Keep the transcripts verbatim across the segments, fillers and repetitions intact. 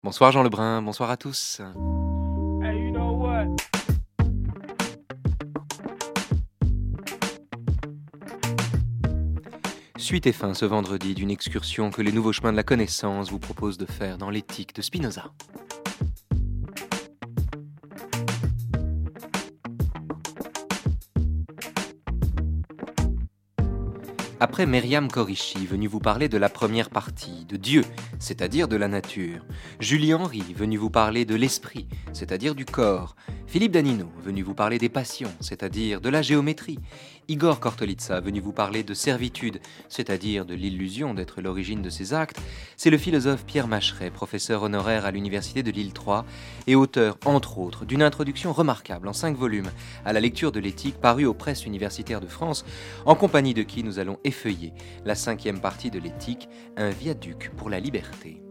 Bonsoir Jean Lebrun, bonsoir à tous. Hey, you know what? Suite et fin ce vendredi d'une excursion que les nouveaux chemins de la connaissance vous proposent de faire dans l'éthique de Spinoza. Après Myriam Corichi, venu vous parler de la première partie, de Dieu, c'est-à-dire de la nature. Julie Henry, venu vous parler de l'esprit, c'est-à-dire du corps. Philippe Danino, venu vous parler des passions, c'est-à-dire de la géométrie. Igor Kortolitsa, venu vous parler de servitude, c'est-à-dire de l'illusion d'être l'origine de ses actes. C'est le philosophe Pierre Macheret, professeur honoraire à l'université de Lille trois et auteur, entre autres, d'une introduction remarquable en cinq volumes à la lecture de l'éthique parue aux presses universitaires de France, en compagnie de qui nous allons effeuiller la cinquième partie de l'éthique, un viaduc pour la liberté.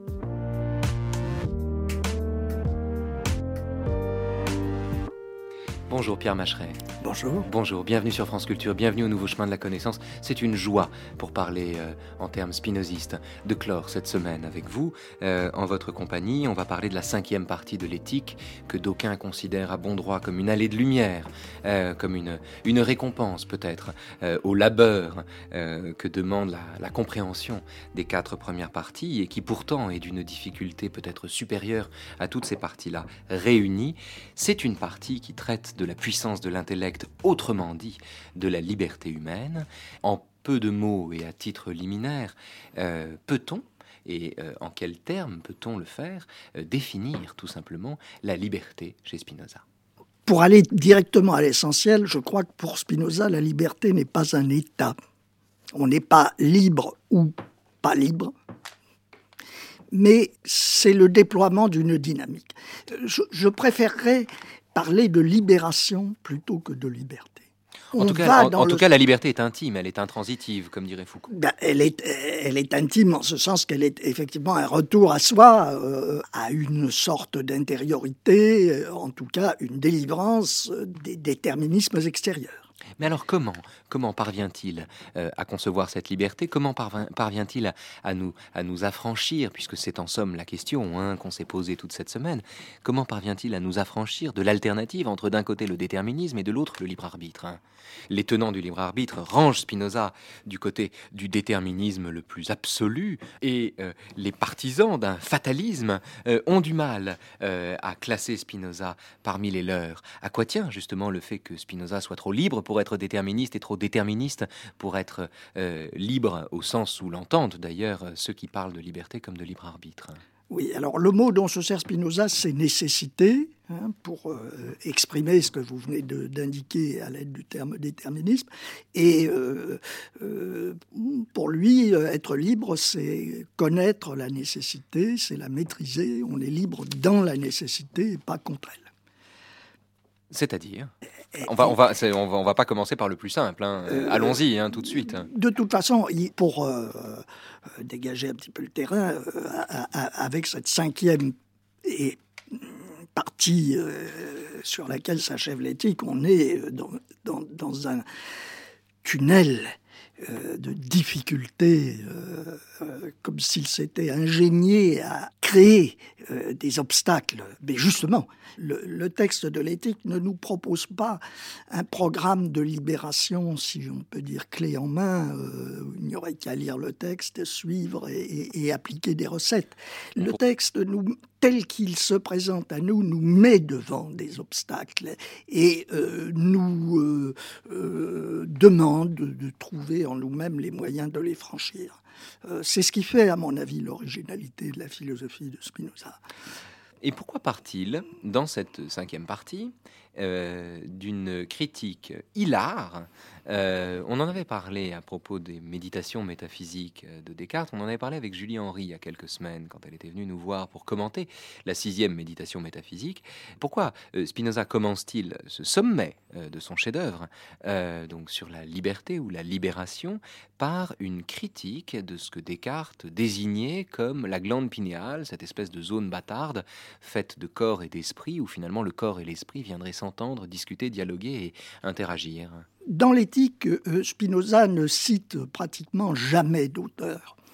Bonjour Pierre Macheret. Bonjour. Bonjour, bienvenue sur France Culture, bienvenue au Nouveau Chemin de la Connaissance. C'est une joie, pour parler euh, en termes spinozistes, de clore cette semaine avec vous. Euh, en votre compagnie, on va parler de la cinquième partie de l'éthique, que d'aucuns considèrent à bon droit comme une allée de lumière, euh, comme une, une récompense peut-être euh, au labeur euh, que demande la, la compréhension des quatre premières parties, et qui pourtant est d'une difficulté peut-être supérieure à toutes ces parties-là réunies. C'est une partie qui traite de la puissance de l'intellect, autrement dit, de la liberté humaine. En peu de mots et à titre liminaire, euh, peut-on, et euh, en quels termes peut-on le faire, euh, définir tout simplement la liberté chez Spinoza? Pour aller directement à l'essentiel, je crois que pour Spinoza, la liberté n'est pas un état. On n'est pas libre ou pas libre, mais c'est le déploiement d'une dynamique. Je, je préférerais parler de libération plutôt que de liberté. En, tout cas, en, en tout le... cas, la liberté est intime, elle est intransitive, comme dirait Foucault. Ben, elle, est, elle est intime en ce sens qu'elle est effectivement un retour à soi, euh, à une sorte d'intériorité, euh, en tout cas une délivrance des déterminismes extérieurs. Mais alors comment, comment parvient-il euh, à concevoir cette liberté? Comment parvient, parvient-il à, à, nous, à nous affranchir, puisque c'est en somme la question hein, qu'on s'est posée toute cette semaine, comment parvient-il à nous affranchir de l'alternative entre d'un côté le déterminisme et de l'autre le libre arbitre hein? Les tenants du libre arbitre rangent Spinoza du côté du déterminisme le plus absolu, et euh, les partisans d'un fatalisme euh, ont du mal euh, à classer Spinoza parmi les leurs. À quoi tient justement le fait que Spinoza soit trop libre pour être déterministe et trop déterministe pour être euh, libre, au sens où l'entendent d'ailleurs ceux qui parlent de liberté comme de libre arbitre? Oui, alors le mot dont se sert Spinoza, c'est nécessité, hein, pour euh, exprimer ce que vous venez de, d'indiquer à l'aide du terme déterminisme. Et euh, euh, pour lui, être libre, c'est connaître la nécessité, c'est la maîtriser. On est libre dans la nécessité et pas contre elle. C'est-à-dire on va, on, va, c'est, on, va, on va pas commencer par le plus simple. Hein. Euh, Allons-y, hein, tout de suite. De toute façon, pour euh, dégager un petit peu le terrain, euh, avec cette cinquième et partie euh, sur laquelle s'achève l'éthique, on est dans, dans, dans un tunnel euh, de difficultés, euh, euh, comme s'il s'était ingénié à créer euh, des obstacles. Mais justement, le, le texte de l'éthique ne nous propose pas un programme de libération, si on peut dire clé en main. Euh, il n'y aurait qu'à lire le texte, suivre et, et, et appliquer des recettes. Le texte, nous, tel qu'il se présente à nous, nous met devant des obstacles et euh, nous euh, euh, demande de, de trouver en nous-mêmes les moyens de les franchir. Euh, c'est ce qui fait, à mon avis, l'originalité de la philosophie de Spinoza. Et pourquoi part-il, dans cette cinquième partie, euh, d'une critique hilare? Euh, on en avait parlé à propos des méditations métaphysiques de Descartes. On en avait parlé avec Julie Henry il y a quelques semaines, quand elle était venue nous voir pour commenter la sixième méditation métaphysique. Pourquoi euh, Spinoza commence-t-il ce sommet euh, de son chef-d'œuvre, euh, donc sur la liberté ou la libération, par une critique de ce que Descartes désignait comme la glande pinéale, cette espèce de zone bâtarde faite de corps et d'esprit, où finalement le corps et l'esprit viendraient s'entendre, discuter, dialoguer et interagir? Dans l'éthique, Spinoza ne cite pratiquement jamais d'auteur.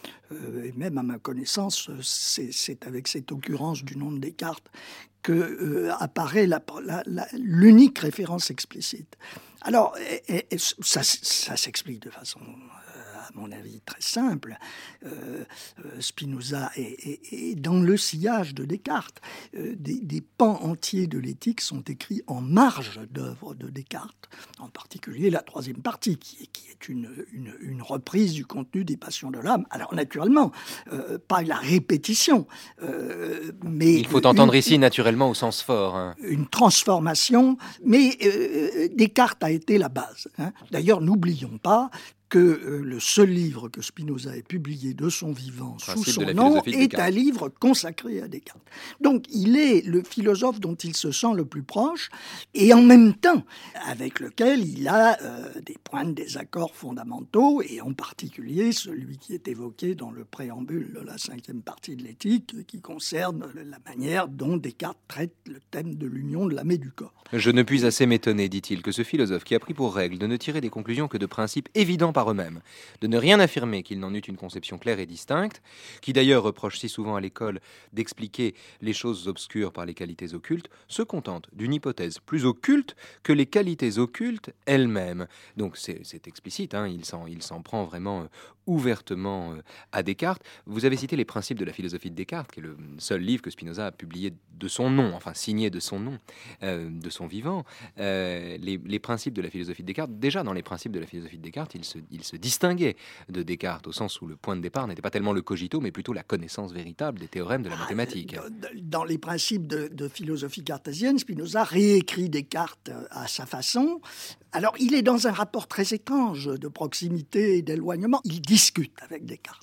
Euh, et même à ma connaissance, c'est, c'est avec cette occurrence du nom de Descartes que euh, apparaît la, la, la, l'unique référence explicite. Alors, et, et, ça, ça s'explique de façon, euh, à mon avis, très simple. Euh, euh, Spinoza est, est, est dans le sillage de Descartes. Euh, des, des pans entiers de l'éthique sont écrits en marge d'œuvres de Descartes, en particulier la troisième partie, qui est, qui est une, une, une reprise du contenu des passions de l'âme. Alors, naturellement, euh, pas la répétition, euh, mais... Il faut entendre une, ici naturellement au sens fort. Hein. Une transformation, mais euh, Descartes a été la base. Hein. D'ailleurs, n'oublions pas que euh, le seul livre que Spinoza ait publié de son vivant sous son nom est un livre consacré à Descartes. Donc, il est le philosophe dont il se sent le plus proche et en même temps avec lequel il a euh, des points de désaccord fondamentaux et en particulier celui qui est évoqué dans le préambule de la cinquième partie de l'éthique qui concerne la manière dont Descartes traite le thème de l'union de l'âme et du corps. Je ne puis assez m'étonner, dit-il, que ce philosophe qui a pris pour règle de ne tirer des conclusions que de principes évidents par eux-mêmes, de ne rien affirmer qu'il n'en eût une conception claire et distincte, qui d'ailleurs reproche si souvent à l'école d'expliquer les choses obscures par les qualités occultes, se contente d'une hypothèse plus occulte que les qualités occultes elles-mêmes. Donc c'est, c'est explicite, hein, il, s'en, il s'en prend vraiment euh, ouvertement euh, à Descartes. Vous avez cité les principes de la philosophie de Descartes, qui est le seul livre que Spinoza a publié de son nom, enfin signé de son nom, euh, de son vivant. Euh, les, les principes de la philosophie de Descartes, déjà dans les principes de la philosophie de Descartes, il se il se distinguait de Descartes, au sens où le point de départ n'était pas tellement le cogito, mais plutôt la connaissance véritable des théorèmes de la mathématique. Dans les principes de, de philosophie cartésienne, Spinoza réécrit Descartes à sa façon. Alors, il est dans un rapport très étrange de proximité et d'éloignement. Il discute avec Descartes.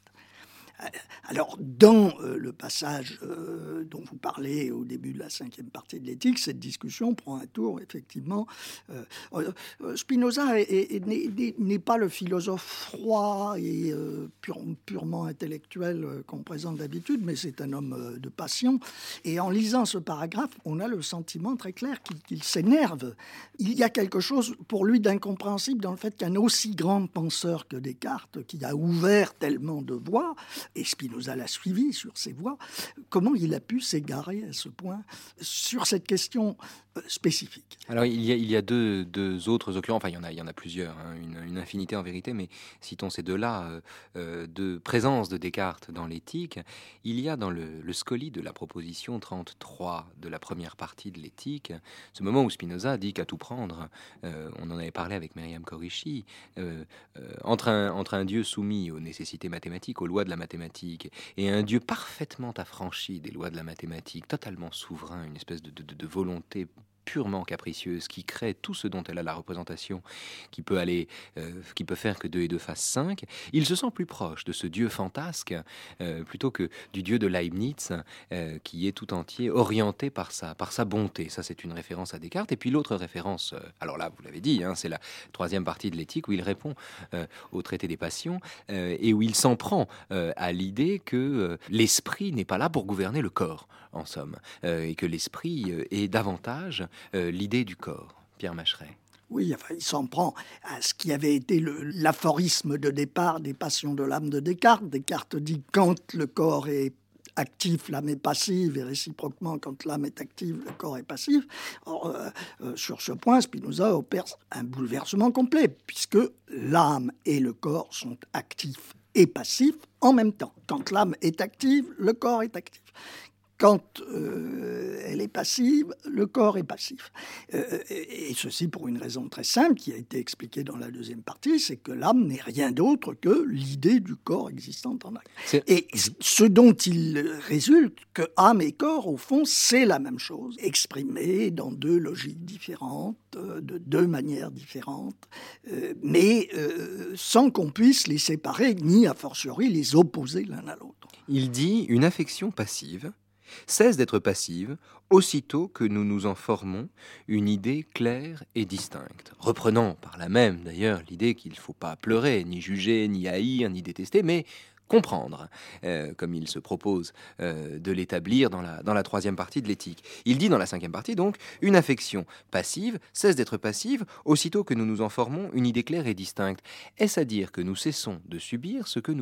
Alors, dans euh, le passage euh, dont vous parlez au début de la cinquième partie de l'éthique, cette discussion prend un tour, effectivement. Euh, euh, Spinoza est, est, est, n'est, n'est pas le philosophe froid et euh, pure, purement intellectuel euh, qu'on présente d'habitude, mais c'est un homme euh, de passion. Et en lisant ce paragraphe, on a le sentiment très clair qu'il, qu'il s'énerve. Il y a quelque chose pour lui d'incompréhensible dans le fait qu'un aussi grand penseur que Descartes, qui a ouvert tellement de voies, et Spinoza l'a suivi sur ses voies, comment il a pu s'égarer à ce point sur cette question spécifique. Alors il y a, il y a deux, deux autres occurrences, enfin il y en a, il y en a plusieurs, hein, une, une infinité en vérité, mais citons ces deux-là, euh, euh, de présence de Descartes dans l'éthique. Il y a dans le, le scoli de la proposition trente-trois de la première partie de l'éthique, ce moment où Spinoza dit qu'à tout prendre, euh, on en avait parlé avec Myriam Corichi, euh, euh, entre, un, entre un Dieu soumis aux nécessités mathématiques, aux lois de la mathématique, et un Dieu parfaitement affranchi des lois de la mathématique, totalement souverain, une espèce de, de, de volonté purement capricieuse, qui crée tout ce dont elle a la représentation, qui peut aller, euh, qui peut faire que deux et deux fassent cinq, il se sent plus proche de ce Dieu fantasque euh, plutôt que du Dieu de Leibniz, euh, qui est tout entier orienté par sa, par sa bonté. Ça, c'est une référence à Descartes. Et puis l'autre référence, euh, alors là, vous l'avez dit, hein, c'est la troisième partie de l'éthique où il répond euh, au traité des passions euh, et où il s'en prend euh, à l'idée que euh, l'esprit n'est pas là pour gouverner le corps, en somme, euh, et que l'esprit euh, est davantage Euh, l'idée du corps. Pierre Macheret. Oui, enfin, il s'en prend à ce qui avait été le, l'aphorisme de départ des passions de l'âme de Descartes. Descartes dit quand le corps est actif, l'âme est passive, et réciproquement, quand l'âme est active, le corps est passif. Or, euh, euh, sur ce point, Spinoza opère un bouleversement complet, puisque l'âme et le corps sont actifs et passifs en même temps. Quand l'âme est active, le corps est actif. Quand euh, elle est passive, le corps est passif. Euh, et ceci pour une raison très simple qui a été expliquée dans la deuxième partie, c'est que l'âme n'est rien d'autre que l'idée du corps existant en elle. C'est... Et ce dont il résulte que âme et corps, au fond, c'est la même chose, exprimée dans deux logiques différentes, de deux manières différentes, euh, mais euh, sans qu'on puisse les séparer, ni a fortiori les opposer l'un à l'autre. Il dit une affection passive cesse d'être passive aussitôt que nous nous en formons une idée claire et distincte. Reprenant par là même, d'ailleurs, l'idée qu'il ne faut pas pleurer, ni juger, ni haïr, ni détester, mais comprendre, euh, comme il se propose euh, de l'établir dans la, dans la troisième partie de l'éthique. Il dit dans la cinquième partie, donc, une affection passive cesse d'être passive aussitôt que nous nous en formons une idée claire et distincte. Est-ce à dire que nous cessons de subir ce que nous comprenons ?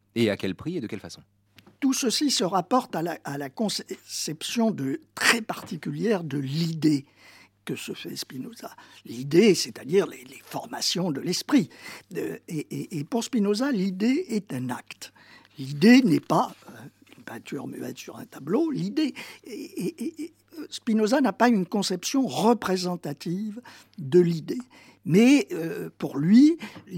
Et à quel prix et de quelle façon ? Tout ceci se rapporte à la, à la conception de, très particulière de l'idée que se fait Spinoza. L'idée, c'est-à-dire les, les formations de l'esprit. De, et, et, et pour Spinoza, l'idée est un acte. L'idée n'est pas une peinture muette sur un tableau. L'idée, et, et, et Spinoza n'a pas une conception représentative de l'idée. Mais euh, pour lui,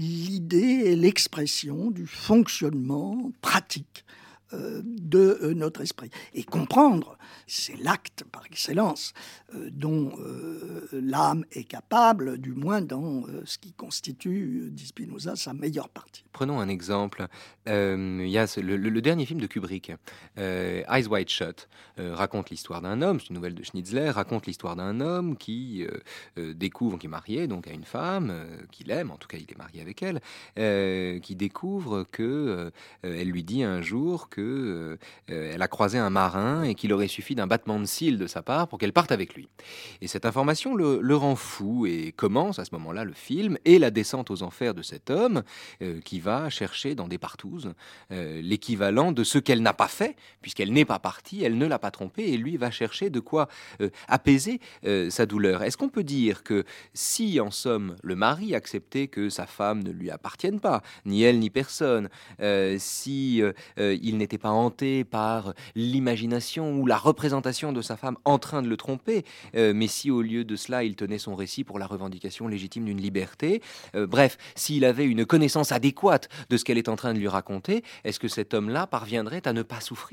l'idée est l'expression du fonctionnement pratique euh, de euh, notre esprit. Et comprendre, c'est l'acte par excellence euh, dont euh, l'âme est capable, du moins dans euh, ce qui constitue, dit Spinoza, sa meilleure partie. Prenons un exemple. Euh, il y a le, le, le dernier film de Kubrick, euh, Eyes Wide Shut, euh, raconte l'histoire d'un homme, c'est une nouvelle de Schnitzler, raconte l'histoire d'un homme qui euh, euh, découvre, qui est marié donc à une femme, euh, qu'il aime, en tout cas il est marié avec elle, euh, qui découvre que euh, elle lui dit un jour que euh, elle a croisé un marin et qu'il aurait suffi d'un battement de cils de sa part pour qu'elle parte avec lui. Et cette information le, le rend fou et commence à ce moment-là le film et la descente aux enfers de cet homme euh, qui va chercher dans des partouzes euh, l'équivalent de ce qu'elle n'a pas fait, puisqu'elle n'est pas partie, elle ne l'a pas trompé, et lui va chercher de quoi euh, apaiser euh, sa douleur. Est-ce qu'on peut dire que si, en somme, le mari acceptait que sa femme ne lui appartienne pas, ni elle ni personne, euh, si euh, euh, il n'était pas hanté par l'imagination ou la représentation de sa femme en train de le tromper, euh, mais si au lieu de cela, il tenait son récit pour la revendication légitime d'une liberté, euh, bref, s'il avait une connaissance adéquate de ce qu'elle est en train de lui raconter, est-ce que cet homme-là parviendrait à ne pas souffrir ?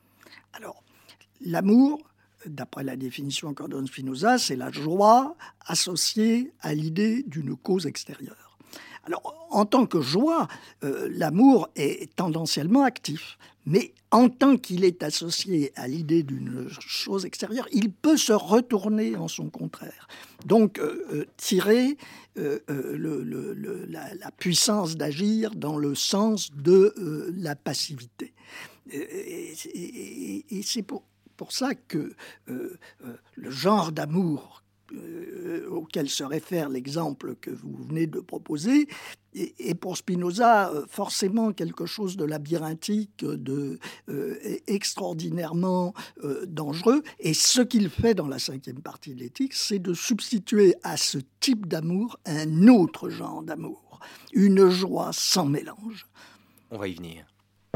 Alors, l'amour, d'après la définition qu'en donne Spinoza, c'est la joie associée à l'idée d'une cause extérieure. Alors, en tant que joie, euh, l'amour est tendanciellement actif. Mais en tant qu'il est associé à l'idée d'une chose extérieure, il peut se retourner en son contraire. Donc, euh, euh, tirer euh, euh, le, le, le, la, la puissance d'agir dans le sens de euh, la passivité. Et, et, et, et c'est pour, pour ça que euh, euh, le genre d'amour Euh, auquel se réfère l'exemple que vous venez de proposer, est, est pour Spinoza euh, forcément quelque chose de labyrinthique, de euh, extraordinairement euh, dangereux. Et ce qu'il fait dans la cinquième partie de l'éthique, c'est de substituer à ce type d'amour un autre genre d'amour, une joie sans mélange. On va y venir.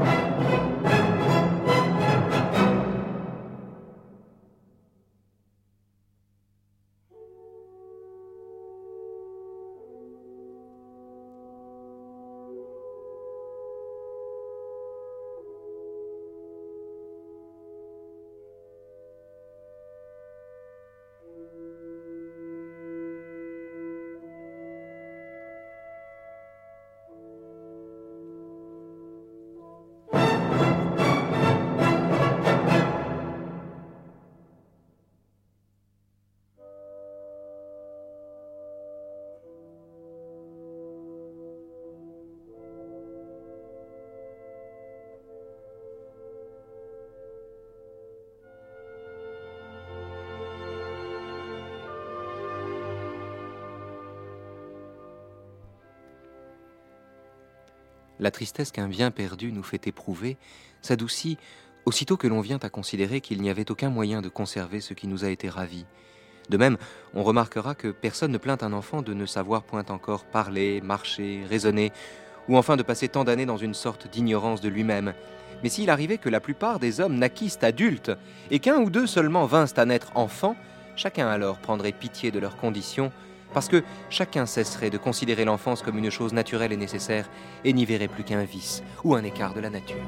La tristesse qu'un bien perdu nous fait éprouver s'adoucit aussitôt que l'on vient à considérer qu'il n'y avait aucun moyen de conserver ce qui nous a été ravi. De même, on remarquera que personne ne plaint un enfant de ne savoir point encore parler, marcher, raisonner, ou enfin de passer tant d'années dans une sorte d'ignorance de lui-même. Mais s'il arrivait que la plupart des hommes naquissent adultes, et qu'un ou deux seulement vinssent à naître enfants, chacun alors prendrait pitié de leurs conditions, parce que chacun cesserait de considérer l'enfance comme une chose naturelle et nécessaire, et n'y verrait plus qu'un vice ou un écart de la nature.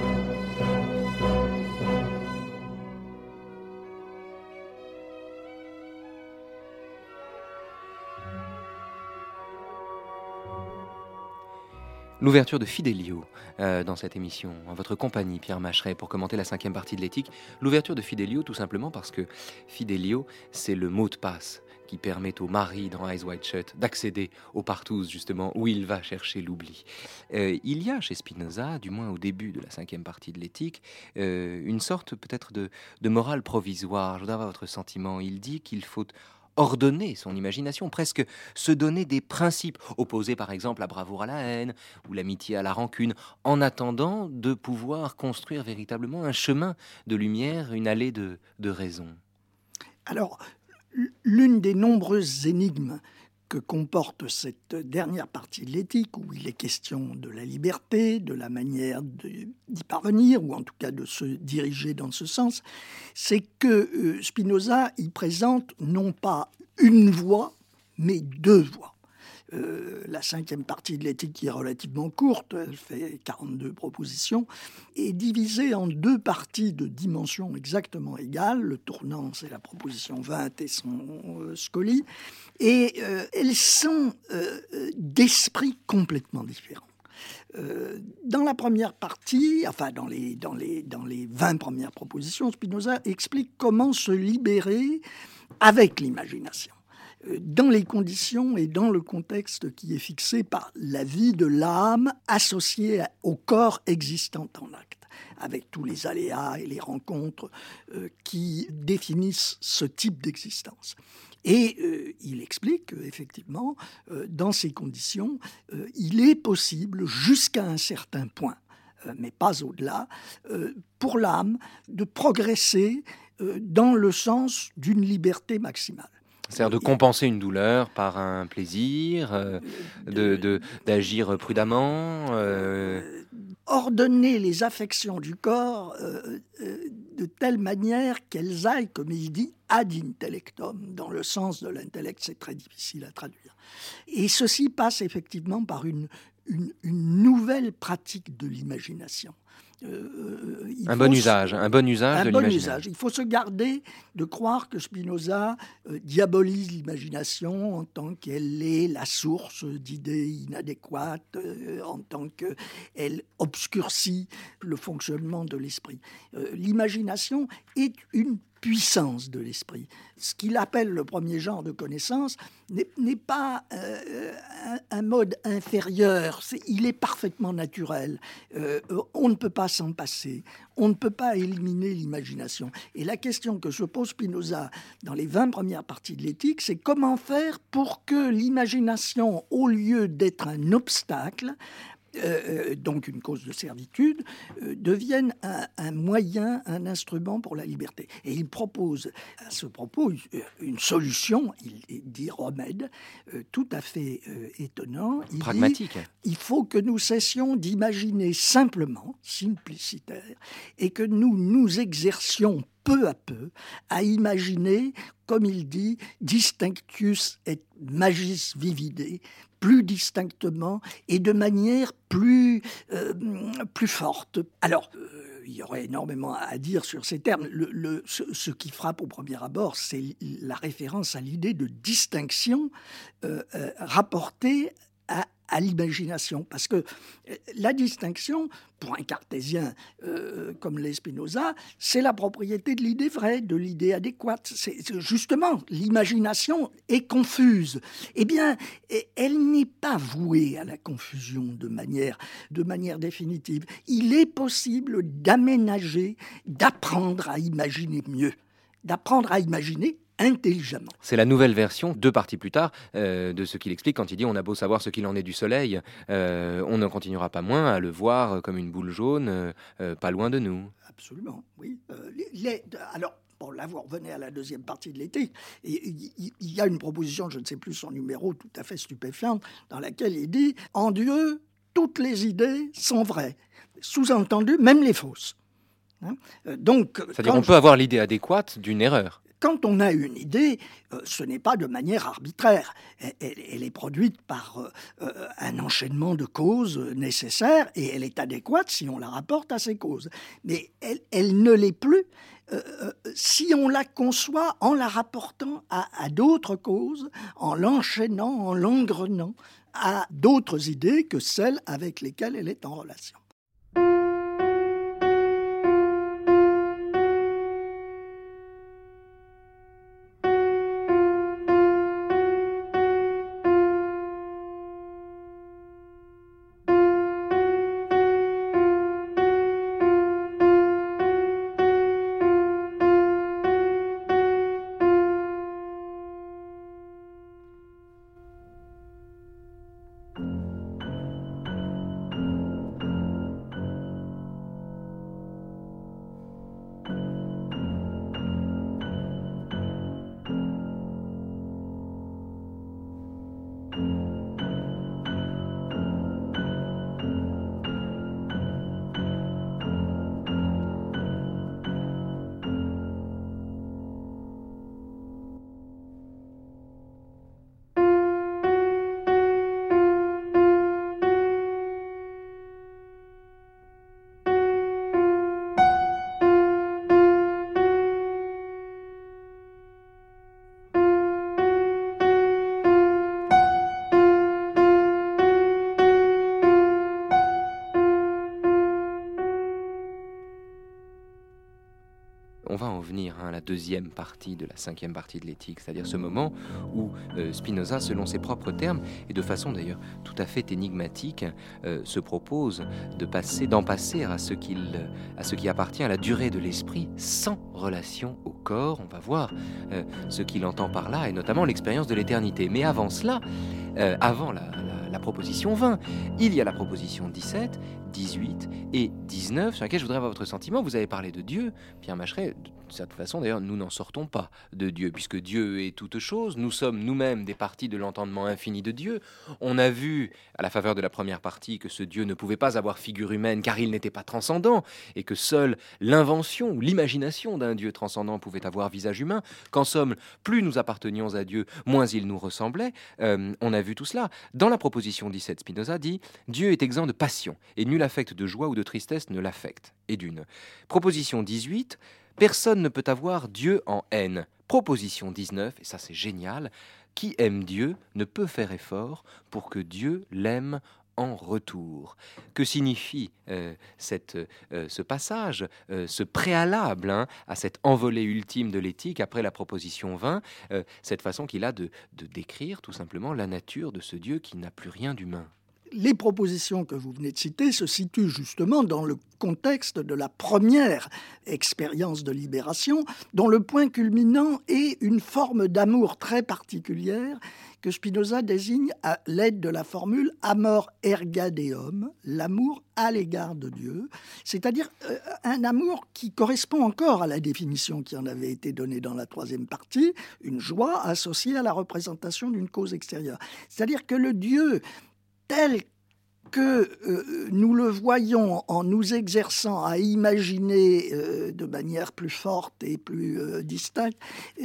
L'ouverture de Fidelio euh, dans cette émission, en votre compagnie, Pierre Macheret, pour commenter la cinquième partie de l'éthique. L'ouverture de Fidelio, tout simplement parce que Fidelio, c'est le mot de passe qui permet au mari dans Eyes Wide Shut d'accéder aux partouzes, justement, où il va chercher l'oubli. Euh, il y a chez Spinoza, du moins au début de la cinquième partie de l'éthique, euh, une sorte peut-être de, de morale provisoire. Je voudrais avoir votre sentiment. Il dit qu'il faut ordonner son imagination, presque se donner des principes, opposer par exemple la bravoure à la haine ou l'amitié à la rancune, en attendant de pouvoir construire véritablement un chemin de lumière, une allée de, de raison. Alors, l'une des nombreuses énigmes que comporte cette dernière partie de l'éthique, où il est question de la liberté, de la manière de, d'y parvenir, ou en tout cas de se diriger dans ce sens, c'est que euh, Spinoza y présente non pas une voie, mais deux voies. Euh, la cinquième partie de l'éthique, qui est relativement courte, elle fait quarante-deux propositions, est divisée en deux parties de dimensions exactement égales. Le tournant, c'est la proposition vingt et son euh, scoli. Et euh, elles sont euh, d'esprit complètement différents. Euh, dans la première partie, enfin dans les, dans, les, dans les vingt premières propositions, Spinoza explique comment se libérer avec l'imagination, dans les conditions et dans le contexte qui est fixé par la vie de l'âme associée au corps existant en acte, avec tous les aléas et les rencontres euh, qui définissent ce type d'existence. Et euh, il explique qu'effectivement, euh, dans ces conditions, euh, il est possible, jusqu'à un certain point, euh, mais pas au-delà, euh, pour l'âme de progresser euh, dans le sens d'une liberté maximale. C'est-à-dire de compenser une douleur par un plaisir, euh, de, de, d'agir prudemment. Euh... Ordonner les affections du corps euh, euh, de telle manière qu'elles aillent, comme il dit, ad intellectum, dans le sens de l'intellect, c'est très difficile à traduire. Et ceci passe effectivement par une, une, une nouvelle pratique de l'imagination. Euh, un, bon usage, un bon usage un de bon l'imaginaire. Usage. Il faut se garder de croire que Spinoza euh, diabolise l'imagination en tant qu'elle est la source d'idées inadéquates, euh, en tant qu'elle obscurcit le fonctionnement de l'esprit. Euh, l'imagination est une puissance de l'esprit. Ce qu'il appelle le premier genre de connaissance n'est, n'est pas euh, un, un mode inférieur, c'est, il est parfaitement naturel. Euh, on ne peut pas s'en passer, on ne peut pas éliminer l'imagination. Et la question que se pose Spinoza dans les vingt premières parties de l'éthique, c'est comment faire pour que l'imagination, au lieu d'être un obstacle, Euh, donc une cause de servitude, euh, devienne un, un moyen, un instrument pour la liberté. Et il propose à ce propos une solution, il, il dit remède, euh, tout à fait euh, étonnant. Il Pragmatique. Dit, il faut que nous cessions d'imaginer simplement, simplicitaire, et que nous nous exercions peu à peu à imaginer, comme il dit, distinctius et magis vivide, plus distinctement et de manière plus, euh, plus forte. Alors, euh, il y aurait énormément à dire sur ces termes. Le, le, ce, ce qui frappe au premier abord, c'est la référence à l'idée de distinction euh, euh, rapportée à, à l'imagination. Parce que la distinction, pour un cartésien euh, comme l'est Spinoza, c'est la propriété de l'idée vraie, de l'idée adéquate. C'est, c'est justement, l'imagination est confuse. Eh bien, elle n'est pas vouée à la confusion de manière, de manière définitive. Il est possible d'aménager, d'apprendre à imaginer mieux, d'apprendre à imaginer intelligemment. C'est la nouvelle version, deux parties plus tard, euh, de ce qu'il explique quand il dit on a beau savoir ce qu'il en est du soleil, euh, on ne continuera pas moins à le voir comme une boule jaune, euh, pas loin de nous. Absolument, oui. Euh, les, les, alors, pour l'avoir revenez à la deuxième partie de l'été, il y a une proposition, je ne sais plus son numéro, tout à fait stupéfiante, dans laquelle il dit « En Dieu, toutes les idées sont vraies. » Sous-entendu, même les fausses. Hein. Donc, c'est-à-dire qu'on peut avoir l'idée adéquate d'une erreur. Quand on a une idée, euh, ce n'est pas de manière arbitraire. Elle, elle, elle est produite par euh, un enchaînement de causes nécessaires et elle est adéquate si on la rapporte à ces causes. Mais elle, elle ne l'est plus euh, si on la conçoit en la rapportant à, à d'autres causes, en l'enchaînant, en l'engrenant à d'autres idées que celles avec lesquelles elle est en relation. hein, la deuxième partie de la cinquième partie de l'éthique, c'est-à-dire ce moment où euh, Spinoza, selon ses propres termes, et de façon d'ailleurs tout à fait énigmatique, euh, se propose de passer, d'en passer à ce, qu'il, à ce qui appartient à la durée de l'esprit sans relation au corps. On va voir euh, ce qu'il entend par là, et notamment l'expérience de l'éternité. Mais avant cela, euh, avant la, la, la proposition vingt, il y a la proposition dix-sept, dix-huit et dix-neuf, sur laquelle je voudrais avoir votre sentiment. Vous avez parlé de Dieu, Pierre Macheret. De certaine façon, d'ailleurs, nous n'en sortons pas de Dieu, puisque Dieu est toute chose. Nous sommes nous-mêmes des parties de l'entendement infini de Dieu. On a vu, à la faveur de la première partie, que ce Dieu ne pouvait pas avoir figure humaine, car il n'était pas transcendant, et que seule l'invention ou l'imagination d'un Dieu transcendant pouvait avoir visage humain. Qu'en somme, plus nous appartenions à Dieu, moins il nous ressemblait. Euh, on a vu tout cela. Dans la proposition dix-sept, Spinoza dit « Dieu est exempt de passion, et nul affect de joie ou de tristesse ne l'affecte. » Et d'une. Proposition dix-huit, personne ne peut avoir Dieu en haine. Proposition dix-neuf, et ça c'est génial, qui aime Dieu ne peut faire effort pour que Dieu l'aime en retour. Que signifie euh, cette, euh, ce passage, euh, ce préalable hein, à cette envolée ultime de l'éthique après la proposition vingt, euh, cette façon qu'il a de, de décrire tout simplement la nature de ce Dieu qui n'a plus rien d'humain? Les propositions que vous venez de citer se situent justement dans le contexte de la première expérience de libération, dont le point culminant est une forme d'amour très particulière que Spinoza désigne à l'aide de la formule « amor erga Deum », l'amour à l'égard de Dieu, c'est-à-dire euh, un amour qui correspond encore à la définition qui en avait été donnée dans la troisième partie, une joie associée à la représentation d'une cause extérieure. C'est-à-dire que le Dieu tel que euh, nous le voyons en nous exerçant à imaginer euh, de manière plus forte et plus euh, distincte,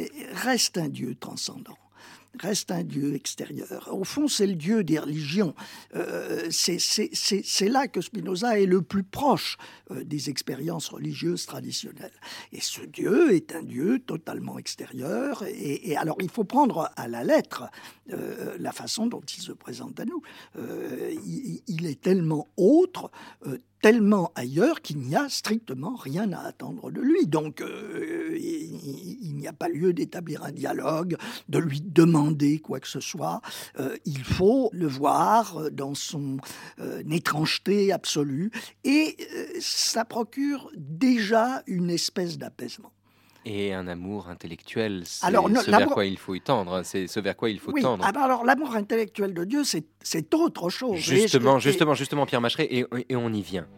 reste un Dieu transcendant. Reste un Dieu extérieur. Au fond, c'est le Dieu des religions. Euh, c'est, c'est, c'est, c'est là que Spinoza est le plus proche euh, des expériences religieuses traditionnelles. Et ce Dieu est un Dieu totalement extérieur. Et, et alors, il faut prendre à la lettre euh, la façon dont il se présente à nous. Euh, il, il est tellement autre, euh, tellement ailleurs qu'il n'y a strictement rien à attendre de lui. Donc, euh, il, il n'y a pas lieu d'établir un dialogue, de lui demander quoi que ce soit. Euh, il faut le voir dans son euh, étrangeté absolue. Et euh, ça procure déjà une espèce d'apaisement. Et un amour intellectuel, c'est alors, ce vers quoi il faut y tendre, c'est ce vers quoi il faut oui, tendre. Alors, l'amour intellectuel de Dieu, c'est, c'est autre chose. Justement, et, justement, justement, Pierre Macheret, et, et on y vient.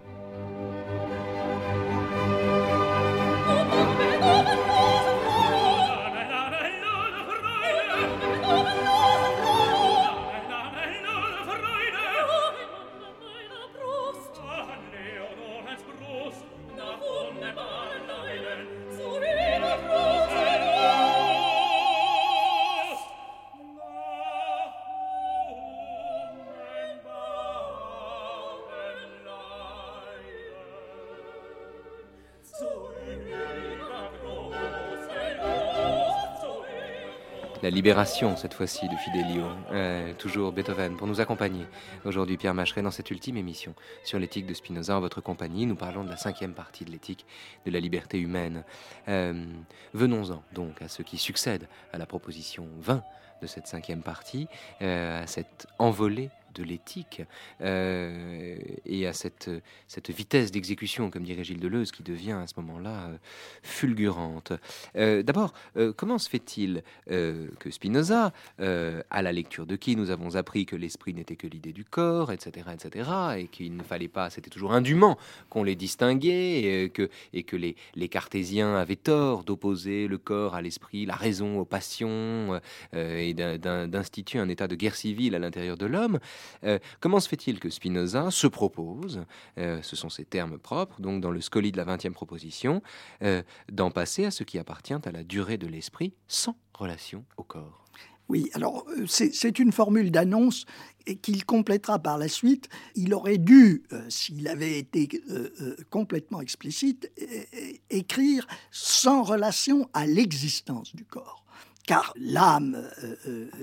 La libération, cette fois-ci, de Fidelio, euh, toujours Beethoven, pour nous accompagner. Aujourd'hui, Pierre Macheret, dans cette ultime émission sur l'éthique de Spinoza, en votre compagnie, nous parlons de la cinquième partie de l'éthique de la liberté humaine. Euh, venons-en donc à ce qui succède à la proposition vingt de cette cinquième partie, euh, à cette envolée de l'éthique euh, et à cette, cette vitesse d'exécution, comme dirait Gilles Deleuze, qui devient à ce moment-là euh, fulgurante. Euh, d'abord, euh, comment se fait-il euh, que Spinoza, euh, à la lecture de qui nous avons appris que l'esprit n'était que l'idée du corps, et cetera, et cetera, et qu'il ne fallait pas, c'était toujours indûment qu'on les distinguait, et que, et que les, les cartésiens avaient tort d'opposer le corps à l'esprit, la raison aux passions, euh, et d'un, d'un, d'instituer un état de guerre civile à l'intérieur de l'homme. Euh, comment se fait-il que Spinoza se propose, euh, ce sont ses termes propres, donc dans le Scoli de la vingtième proposition, euh, d'en passer à ce qui appartient à la durée de l'esprit sans relation au corps? Oui, alors c'est, c'est une formule d'annonce qu'il complétera par la suite. Il aurait dû, euh, s'il avait été euh, euh, complètement explicite, euh, écrire sans relation à l'existence du corps. Car l'âme euh, euh,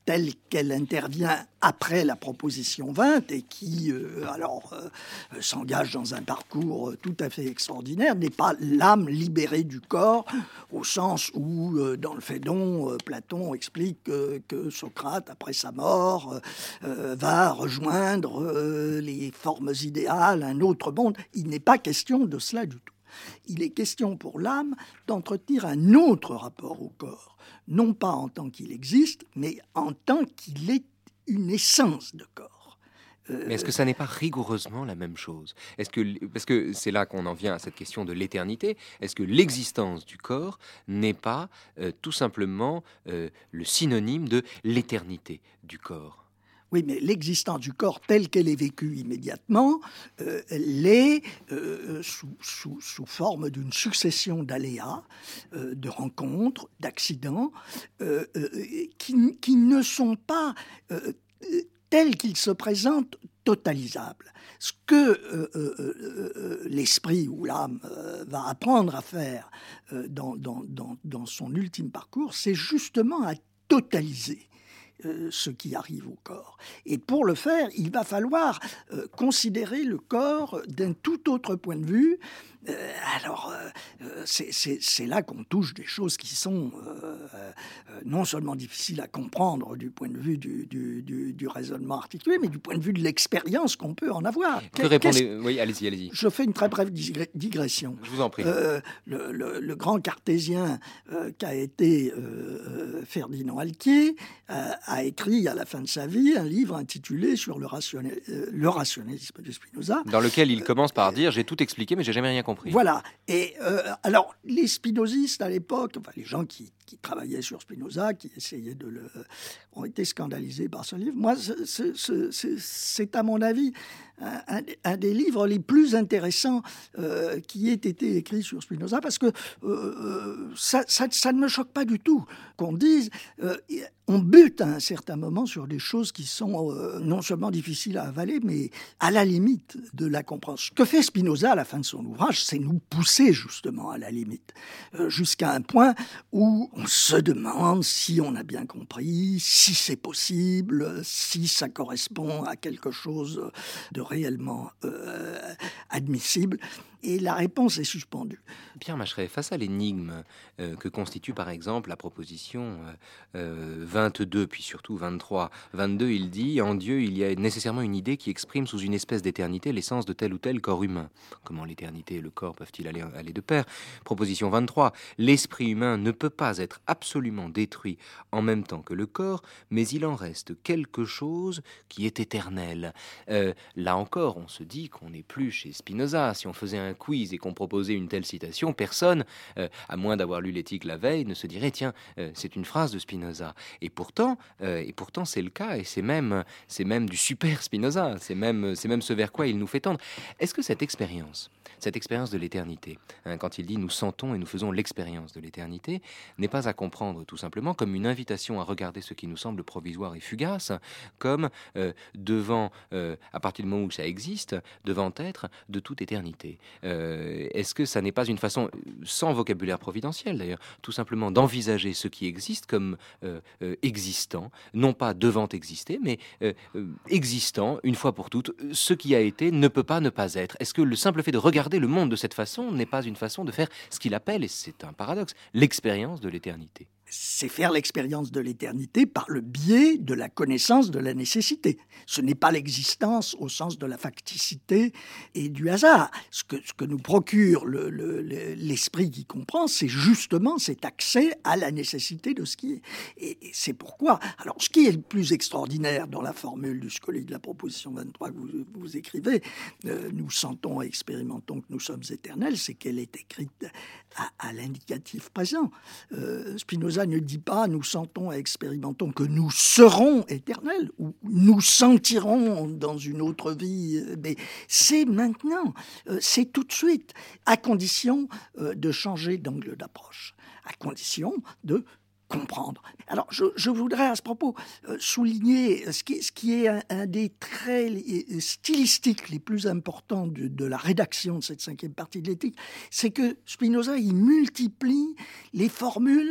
telle qu'elle intervient après la proposition vingt et qui, euh, alors, euh, s'engage dans un parcours tout à fait extraordinaire, n'est pas l'âme libérée du corps, au sens où, euh, dans le Phédon, euh, Platon explique euh, que Socrate, après sa mort, euh, va rejoindre euh, les formes idéales, un autre monde. Il n'est pas question de cela du tout. Il est question pour l'âme d'entretenir un autre rapport au corps, non pas en tant qu'il existe, mais en tant qu'il est une essence de corps. Euh... Mais est-ce que ça n'est pas rigoureusement la même chose ? Est-ce que, parce que c'est là qu'on en vient à cette question de l'éternité. Est-ce que l'existence du corps n'est pas euh, tout simplement euh, le synonyme de l'éternité du corps ? Oui, mais l'existence du corps telle qu'elle est vécue immédiatement, euh, l'est euh, sous, sous, sous forme d'une succession d'aléas, euh, de rencontres, d'accidents, euh, euh, qui, qui ne sont pas euh, tels qu'ils se présentent totalisables. Ce que euh, euh, euh, l'esprit ou l'âme euh, va apprendre à faire euh, dans, dans, dans, dans son ultime parcours, c'est justement à totaliser Euh, ce qui arrive au corps. Et pour le faire, il va falloir euh, considérer le corps d'un tout autre point de vue. Euh, alors, euh, c'est, c'est, c'est là qu'on touche des choses qui sont euh, euh, non seulement difficiles à comprendre du point de vue du, du, du, du raisonnement articulé, mais du point de vue de l'expérience qu'on peut en avoir. Que répondez... Oui, allez-y, allez-y. Je fais une très brève digression. Je vous en prie. Euh, le, le, le grand cartésien euh, qu'a été euh, Ferdinand Alquier euh, a écrit à la fin de sa vie un livre intitulé sur le, rationnel, euh, le rationalisme de Spinoza. Dans lequel il commence par dire « j'ai tout expliqué, mais j'ai jamais rien compris ». Voilà. Et euh, alors, les spinozistes à l'époque, enfin les gens qui, qui travaillaient sur Spinoza, qui essayaient de le... ont été scandalisés par ce livre. Moi, c'est, c'est, c'est, c'est à mon avis un, un des livres les plus intéressants euh, qui ait été écrit sur Spinoza, parce que euh, ça, ça, ça ne me choque pas du tout qu'on dise... Euh, on bute à un certain moment sur des choses qui sont euh, non seulement difficiles à avaler, mais à la limite de la compréhension. Ce que fait Spinoza à la fin de son ouvrage, c'est nous pousser justement à la limite, euh, jusqu'à un point où on se demande si on a bien compris, si c'est possible, si ça correspond à quelque chose de réellement euh, admissible. Et la réponse est suspendue. Pierre Macheret, face à l'énigme euh, que constitue par exemple la proposition euh, vingt-deux, puis surtout vingt-trois. vingt-deux, il dit « En Dieu, il y a nécessairement une idée qui exprime sous une espèce d'éternité l'essence de tel ou tel corps humain. Comment l'éternité et le corps peuvent-ils aller, aller de pair ?» Proposition vingt-trois. « L'esprit humain ne peut pas être absolument détruit en même temps que le corps, mais il en reste quelque chose qui est éternel. Euh, » Là encore, on se dit qu'on n'est plus chez Spinoza. Si on faisait un quiz et qu'on proposait une telle citation, personne, euh, à moins d'avoir lu l'éthique la veille, ne se dirait tiens, euh, c'est une phrase de Spinoza. Et pourtant, euh, et pourtant c'est le cas, et c'est même, c'est même du super Spinoza, c'est même, c'est même ce vers quoi il nous fait tendre. Est-ce que cette expérience, cette expérience de l'éternité, hein, quand il dit nous sentons et nous faisons l'expérience de l'éternité, n'est pas à comprendre tout simplement comme une invitation à regarder ce qui nous semble provisoire et fugace, comme euh, devant, euh, à partir du moment où ça existe, devant être de toute éternité. Euh, est-ce que ça n'est pas une façon, sans vocabulaire providentiel d'ailleurs, tout simplement d'envisager ce qui existe comme euh, euh, existant, non pas devant exister, mais euh, euh, existant, une fois pour toutes, ce qui a été ne peut pas ne pas être. Est-ce que le simple fait de regarder le monde de cette façon n'est pas une façon de faire ce qu'il appelle, et c'est un paradoxe, l'expérience de l'éternité ? C'est faire l'expérience de l'éternité par le biais de la connaissance de la nécessité. Ce n'est pas l'existence au sens de la facticité et du hasard. Ce que, ce que nous procure le, le, le, l'esprit qui comprend, c'est justement cet accès à la nécessité de ce qui est. Et, et c'est pourquoi... Alors, ce qui est le plus extraordinaire dans la formule du Scoli de la proposition vingt-trois que vous, vous écrivez, euh, nous sentons et expérimentons que nous sommes éternels, c'est qu'elle est écrite à, à l'indicatif présent. Euh, Spinoza ne dit pas « nous sentons et expérimentons que nous serons éternels » ou « nous sentirons dans une autre vie », mais c'est maintenant, c'est tout de suite, à condition de changer d'angle d'approche, à condition de comprendre. Alors, je, je voudrais à ce propos euh, souligner ce qui, ce qui est un, un des traits stylistiques les plus importants de, de la rédaction de cette cinquième partie de l'éthique, c'est que Spinoza, il multiplie les formules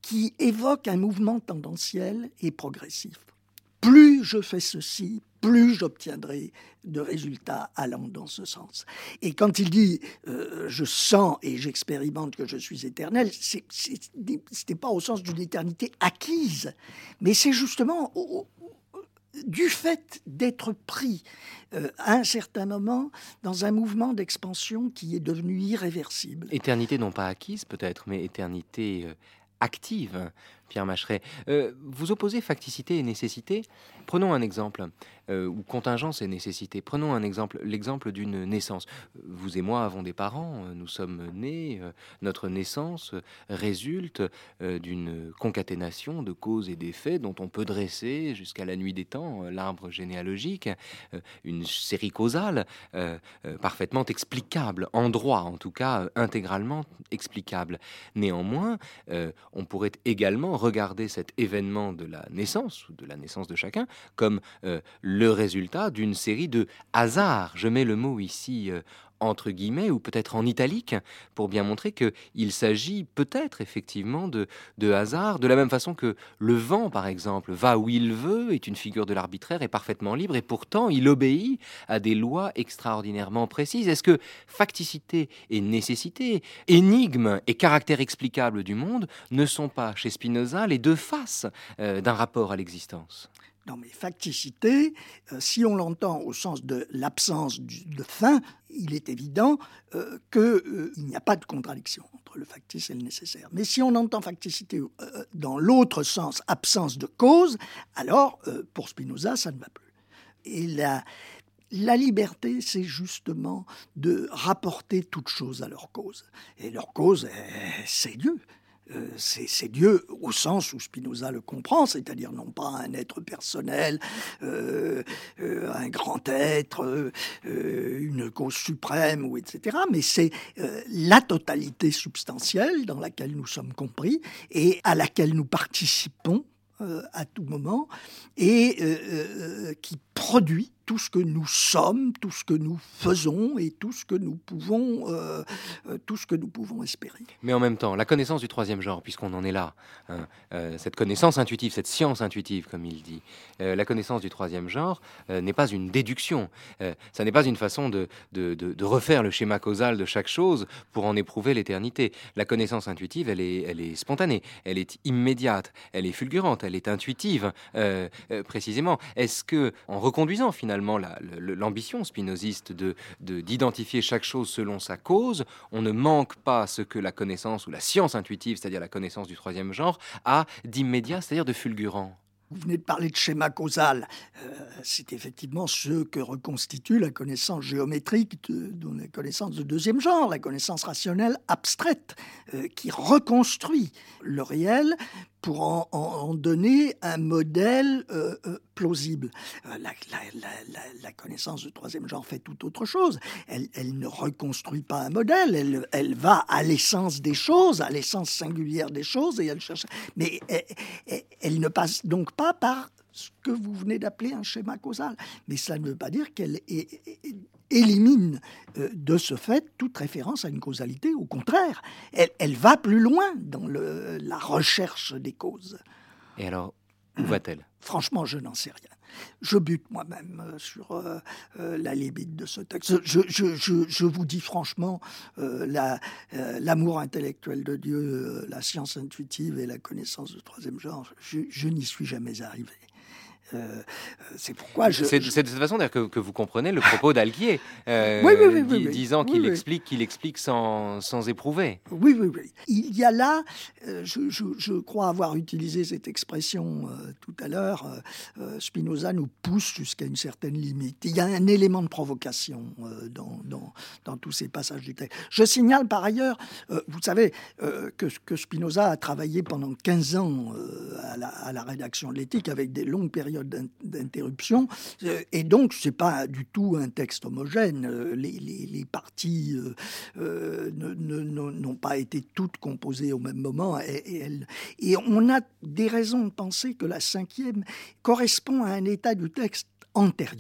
qui évoque un mouvement tendanciel et progressif. Plus je fais ceci, plus j'obtiendrai de résultats allant dans ce sens. Et quand il dit euh, « je sens et j'expérimente que je suis éternel », c'est, c'est, c'était pas au sens d'une éternité acquise, mais c'est justement au, au, du fait d'être pris euh, à un certain moment dans un mouvement d'expansion qui est devenu irréversible. Éternité non pas acquise peut-être, mais éternité euh, active, Pierre Macheret. Euh, vous opposez facticité et nécessité. Prenons un exemple, euh, ou contingence et nécessité. Prenons un exemple, l'exemple d'une naissance. Vous et moi avons des parents, nous sommes nés, euh, notre naissance résulte euh, d'une concaténation de causes et d'effets dont on peut dresser jusqu'à la nuit des temps euh, l'arbre généalogique, euh, une série causale euh, euh, parfaitement explicable, en droit en tout cas, euh, intégralement explicable. Néanmoins, euh, on pourrait également regarder cet événement de la naissance, ou de la naissance de chacun, comme euh, le résultat d'une série de hasards. Je mets le mot ici euh, entre guillemets, ou peut-être en italique, pour bien montrer qu'il s'agit peut-être effectivement de, de hasard, de la même façon que le vent, par exemple, va où il veut, est une figure de l'arbitraire, est parfaitement libre, et pourtant il obéit à des lois extraordinairement précises. Est-ce que facticité et nécessité, énigme et caractère explicable du monde ne sont pas, chez Spinoza, les deux faces euh, d'un rapport à l'existence ? Non, mais facticité, euh, si on l'entend au sens de l'absence du, de fin, il est évident euh, qu'il euh, n'y a pas de contradiction entre le factice et le nécessaire. Mais si on entend facticité euh, dans l'autre sens, absence de cause, alors, euh, pour Spinoza, ça ne va plus. Et la, la liberté, c'est justement de rapporter toutes choses à leur cause. Et leur cause, euh, c'est Dieu. Euh, c'est, c'est Dieu au sens où Spinoza le comprend, c'est-à-dire non pas un être personnel, euh, euh, un grand être, euh, une cause suprême, ou et cetera, mais c'est euh, la totalité substantielle dans laquelle nous sommes compris et à laquelle nous participons euh, à tout moment et euh, euh, qui produit tout ce que nous sommes, tout ce que nous faisons et tout ce que nous pouvons, euh, euh, tout ce que nous pouvons espérer. Mais en même temps, la connaissance du troisième genre, puisqu'on en est là, hein, euh, cette connaissance intuitive, cette science intuitive, comme il dit, euh, la connaissance du troisième genre euh, n'est pas une déduction. Euh, ça n'est pas une façon de, de, de, de refaire le schéma causal de chaque chose pour en éprouver l'éternité. La connaissance intuitive, elle est, elle est spontanée, elle est immédiate, elle est fulgurante, elle est intuitive, euh, euh, précisément. Est-ce que, en reconduisant finalement La, l'ambition spinoziste de, de, d'identifier chaque chose selon sa cause, on ne manque pas ce que la connaissance ou la science intuitive, c'est-à-dire la connaissance du troisième genre, a d'immédiat, c'est-à-dire de fulgurant. Vous venez de parler de schéma causal. Euh, c'est effectivement ce que reconstitue la connaissance géométrique, de, de la connaissance de deuxième genre, la connaissance rationnelle abstraite, euh, qui reconstruit le réel pour en, en, en donner un modèle euh, euh, plausible. Euh, la, la, la, la, la connaissance du troisième genre fait tout autre chose. Elle, elle ne reconstruit pas un modèle, elle, elle va à l'essence des choses, à l'essence singulière des choses, et elle cherche. Mais elle, elle, elle ne passe donc pas par ce que vous venez d'appeler un schéma causal. Mais cela ne veut pas dire qu'elle est, est, élimine euh, de ce fait toute référence à une causalité. Au contraire, elle, elle va plus loin dans le, la recherche des causes. Et alors, où va-t-elle ? Franchement, je n'en sais rien. Je bute moi-même euh, sur euh, euh, la limite de ce texte. Je, je, je, je vous dis franchement, euh, la, euh, l'amour intellectuel de Dieu, euh, la science intuitive et la connaissance du troisième genre, je, je n'y suis jamais arrivé. Euh, c'est pourquoi je... C'est, c'est de cette façon que, que vous comprenez le propos d'Alquier, euh, oui, oui, oui, oui, di- oui. disant oui, qu'il oui. explique, qu'il explique sans, sans éprouver. Oui, oui, oui. Il y a là, euh, je, je, je crois avoir utilisé cette expression euh, tout à l'heure, euh, Spinoza nous pousse jusqu'à une certaine limite. Il y a un élément de provocation euh, dans, dans, dans tous ces passages du texte. Je signale par ailleurs, euh, vous savez, euh, que, que Spinoza a travaillé pendant quinze ans euh, à, la, à la rédaction de l'Éthique avec des longues périodes d'interruption, et donc c'est pas du tout un texte homogène. Les, les, les parties euh, euh, ne, ne, n'ont pas été toutes composées au même moment, et, et, elles, et on a des raisons de penser que la cinquième correspond à un état du texte antérieur.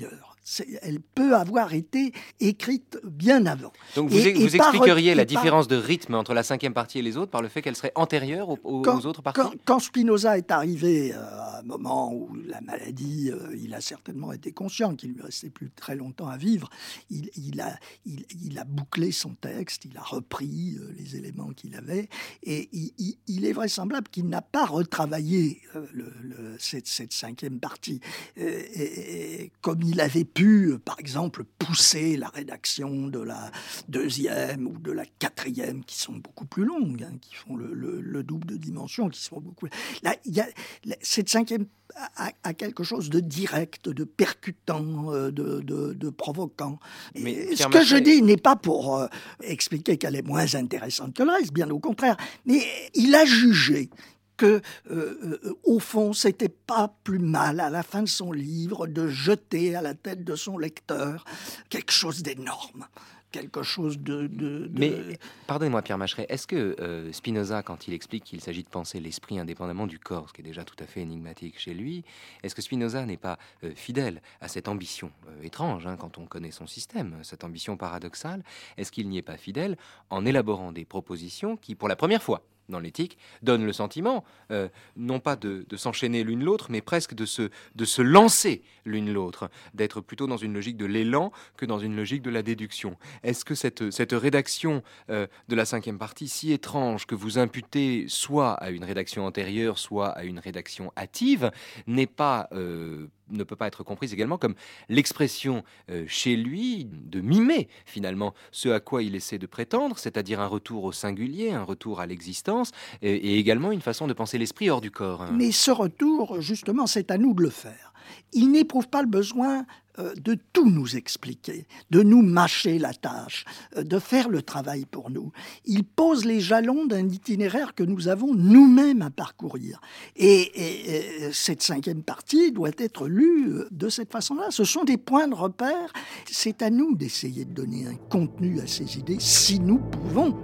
c'est, elle peut avoir été écrite bien avant. Donc vous, et, vous et expliqueriez par, la et différence par, de rythme entre la cinquième partie et les autres par le fait qu'elle serait antérieure aux, aux, quand, aux autres parties? quand, quand Spinoza est arrivé euh, à un moment où la maladie, euh, il a certainement été conscient qu'il lui restait plus très longtemps à vivre, il, il, a, il, il a bouclé son texte, il a repris euh, les éléments qu'il avait, et il, il, il est vraisemblable qu'il n'a pas retravaillé euh, le, le, cette, cette cinquième partie. Euh, et, et, comme il avait pu, euh, par exemple, pousser la rédaction de la deuxième ou de la quatrième, qui sont beaucoup plus longues, hein, qui font le, le, le double de dimension, qui sont beaucoup... Là, il y a, cette cinquième a, a quelque chose de direct, de percutant, de, de, de provoquant. Mais ce que Maché... je dis n'est pas pour euh, expliquer qu'elle est moins intéressante que le reste, bien au contraire, mais il a jugé que, euh, euh, au fond, c'était pas plus mal, à la fin de son livre, de jeter à la tête de son lecteur quelque chose d'énorme. Quelque chose de... de, de... Mais, pardonnez-moi Pierre Macheret, est-ce que euh, Spinoza, quand il explique qu'il s'agit de penser l'esprit indépendamment du corps, ce qui est déjà tout à fait énigmatique chez lui, est-ce que Spinoza n'est pas euh, fidèle à cette ambition euh, étrange, hein, quand on connaît son système, cette ambition paradoxale? Est-ce qu'il n'y est pas fidèle en élaborant des propositions qui, pour la première fois, dans l'éthique, donne le sentiment, euh, non pas de, de s'enchaîner l'une l'autre, mais presque de se, de se lancer l'une l'autre, d'être plutôt dans une logique de l'élan que dans une logique de la déduction. Est-ce que cette, cette rédaction euh, de la cinquième partie, si étrange que vous imputez soit à une rédaction antérieure, soit à une rédaction hâtive, n'est pas... Euh, ne peut pas être comprise également comme l'expression euh, chez lui de mimer finalement ce à quoi il essaie de prétendre, c'est-à-dire un retour au singulier, un retour à l'existence, et, et également une façon de penser l'esprit hors du corps. Hein. Mais ce retour, justement, c'est à nous de le faire. Il n'éprouve pas le besoin euh, de tout nous expliquer, de nous mâcher la tâche, euh, de faire le travail pour nous. Il pose les jalons d'un itinéraire que nous avons nous-mêmes à parcourir. Et, et, et cette cinquième partie doit être lue euh, de cette façon-là. Ce sont des points de repère. C'est à nous d'essayer de donner un contenu à ces idées, si nous pouvons.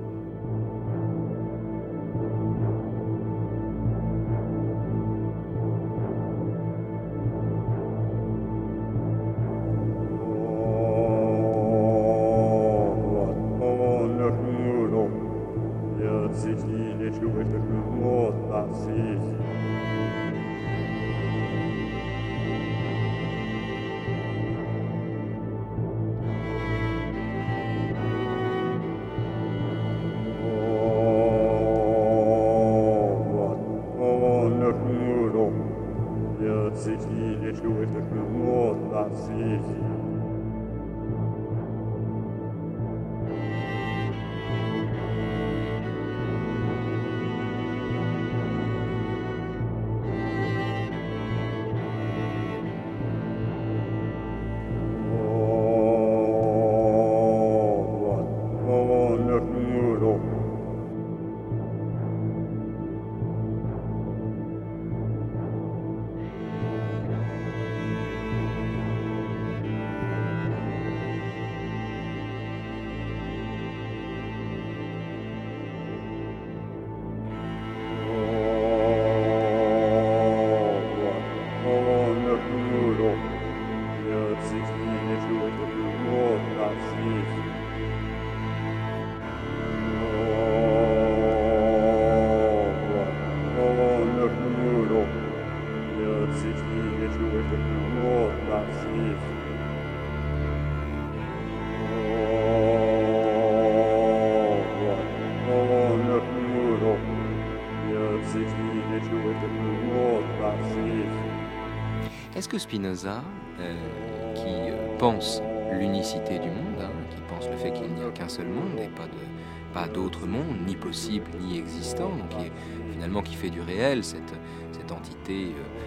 Est-ce que Spinoza, euh, qui euh, pense l'unicité du monde, hein, qui pense le fait qu'il n'y a qu'un seul monde et pas de pas d'autre monde, ni possible ni existant, donc qui est, finalement qui fait du réel cette cette entité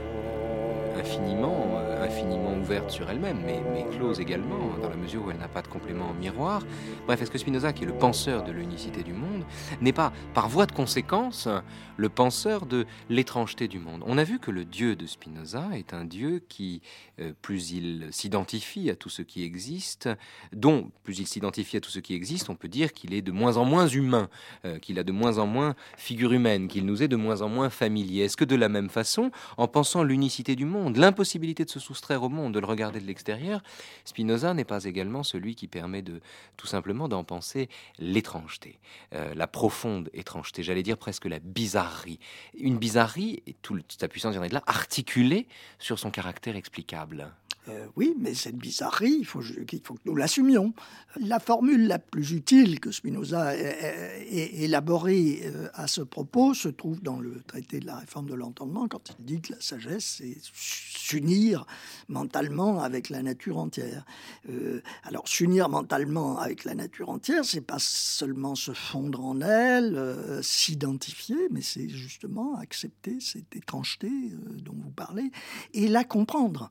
euh, infiniment euh, infiniment ouverte sur elle-même, mais, mais close également dans la mesure où elle n'a pas de complément en miroir. Bref, est-ce que Spinoza, qui est le penseur de l'unicité du monde, n'est pas par voie de conséquence le penseur de l'étrangeté du monde? On a vu que le Dieu de Spinoza est un Dieu qui, euh, plus il s'identifie à tout ce qui existe, dont plus il s'identifie à tout ce qui existe, on peut dire qu'il est de moins en moins humain, euh, qu'il a de moins en moins figure humaine, qu'il nous est de moins en moins familier. Est-ce que de la même façon, en pensant l'unicité du monde, monde, l'impossibilité de se soustraire au monde, de le regarder de l'extérieur, Spinoza n'est pas également celui qui permet de tout simplement d'en penser l'étrangeté, euh, la profonde étrangeté, j'allais dire presque la bizarrerie. Une bizarrerie, et toute sa puissance viendrait de là, articulée sur son caractère explicable. Euh, oui, mais cette bizarrerie, il faut, il faut que nous l'assumions. La formule la plus utile que Spinoza ait élaborée euh, à ce propos se trouve dans le traité de la réforme de l'entendement, quand il dit que la sagesse, c'est s'unir mentalement avec la nature entière. Euh, alors, s'unir mentalement avec la nature entière, c'est pas seulement se fondre en elle, euh, s'identifier, mais c'est justement accepter cette étrangeté euh, dont vous parlez et la comprendre.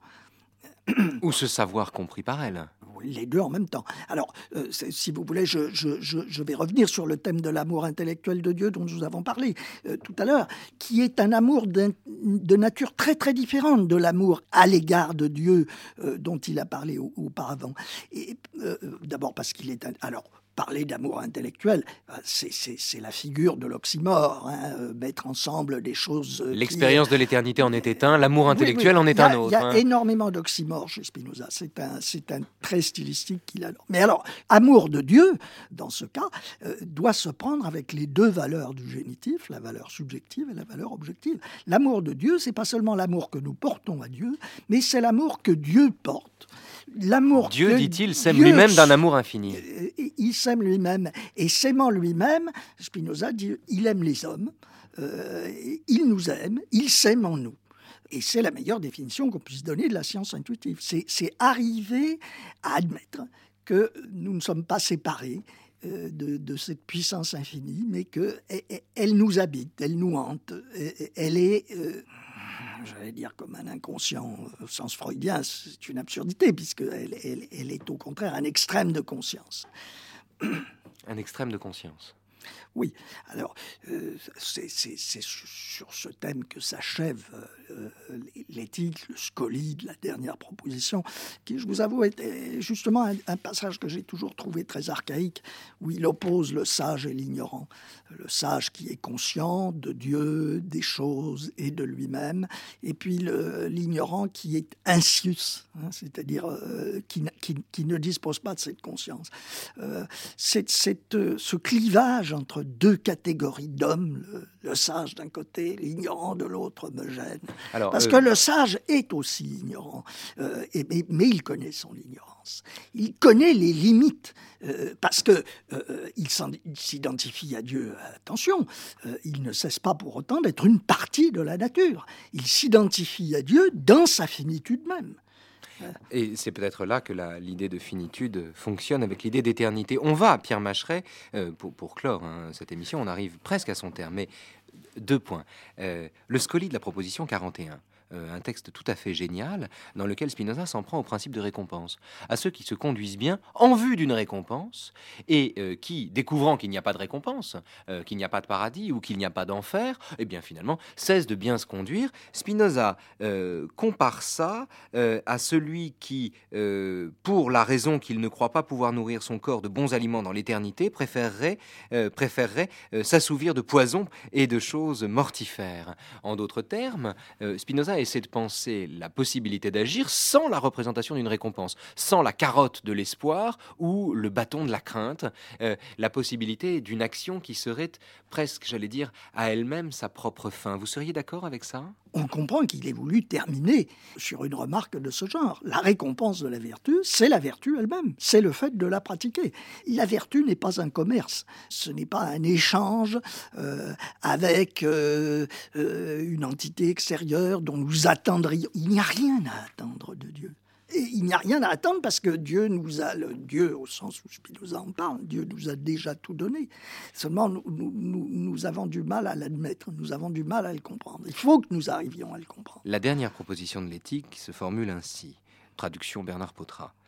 Ou se savoir compris par elle. Les deux en même temps. Alors, euh, si vous voulez, je, je, je, je vais revenir sur le thème de l'amour intellectuel de Dieu dont nous avons parlé euh, tout à l'heure, qui est un amour de nature très très différente de l'amour à l'égard de Dieu euh, dont il a parlé au, auparavant. Et euh, d'abord parce qu'il est un... Alors, parler d'amour intellectuel, c'est, c'est, c'est la figure de l'oxymore, hein, mettre ensemble des choses... L'expérience qui... de l'éternité en est un, l'amour intellectuel oui, oui. en est a, un autre. Il y a hein. énormément d'oxymores chez Spinoza, c'est un, c'est un trait stylistique qu'il a. Mais alors, amour de Dieu, dans ce cas, euh, doit se prendre avec les deux valeurs du génitif, la valeur subjective et la valeur objective. L'amour de Dieu, c'est pas seulement l'amour que nous portons à Dieu, mais c'est l'amour que Dieu porte. L'amour Dieu, que dit-il, s'aime Dieu, lui-même d'un amour infini. Il s'aime lui-même. Et s'aimant lui-même, Spinoza dit, il aime les hommes, euh, il nous aime, il s'aime en nous. Et c'est la meilleure définition qu'on puisse donner de la science intuitive. C'est, c'est arriver à admettre que nous ne sommes pas séparés euh, de, de cette puissance infinie, mais qu'elle nous habite, elle nous hante, elle est... Euh, j'allais dire comme un inconscient au sens freudien, c'est une absurdité, puisqu'elle elle, elle est au contraire un extrême de conscience. Un extrême de conscience. Oui, alors euh, c'est, c'est, c'est sur ce thème que s'achève euh, l'éthique, le scoli de la dernière proposition, qui, je vous avoue, est justement un, un passage que j'ai toujours trouvé très archaïque, où il oppose le sage et l'ignorant. Le sage qui est conscient de Dieu, des choses et de lui-même, et puis le, l'ignorant qui est insius, hein, c'est-à-dire euh, qui, qui, qui ne dispose pas de cette conscience. Euh, c'est, c'est, euh, ce clivage entre deux catégories d'hommes, le, le sage d'un côté, l'ignorant de l'autre, me gêne. Alors, Parce euh... que le sage est aussi ignorant, euh, et, mais, mais il connaît son ignorance. Il connaît les limites, euh, parce que euh, il, il s'identifie à Dieu. Attention, euh, il ne cesse pas pour autant d'être une partie de la nature. Il s'identifie à Dieu dans sa finitude même. Et c'est peut-être là que la, l'idée de finitude fonctionne avec l'idée d'éternité. On va, Pierre Macheret, euh, pour, pour clore hein, cette émission, on arrive presque à son terme, mais deux points. Euh, le scoli de la proposition quarante et un. Euh, un texte tout à fait génial dans lequel Spinoza s'en prend au principe de récompense, à ceux qui se conduisent bien en vue d'une récompense et euh, qui, découvrant qu'il n'y a pas de récompense, euh, qu'il n'y a pas de paradis ou qu'il n'y a pas d'enfer, eh bien finalement cessent de bien se conduire. Spinoza euh, compare ça euh, à celui qui, euh, pour la raison qu'il ne croit pas pouvoir nourrir son corps de bons aliments dans l'éternité, préférerait, euh, préférerait euh, s'assouvir de poison et de choses mortifères. En d'autres termes, euh, Spinoza essaie de penser la possibilité d'agir sans la représentation d'une récompense, sans la carotte de l'espoir ou le bâton de la crainte, euh, la possibilité d'une action qui serait presque, j'allais dire, à elle-même sa propre fin. Vous seriez d'accord avec ça ? On comprend qu'il ait voulu terminer sur une remarque de ce genre. La récompense de la vertu, c'est la vertu elle-même, c'est le fait de la pratiquer. La vertu n'est pas un commerce, ce n'est pas un échange euh, avec euh, euh, une entité extérieure dont nous attendrions. Il n'y a rien à attendre de Dieu. Et il n'y a rien à attendre parce que Dieu nous a, le Dieu au sens où Spinoza en parle, Dieu nous a déjà tout donné. Seulement, nous, nous, nous avons du mal à l'admettre, nous avons du mal à le comprendre. Il faut que nous arrivions à le comprendre. La dernière proposition de l'éthique se formule ainsi. Traduction Bernard Potra.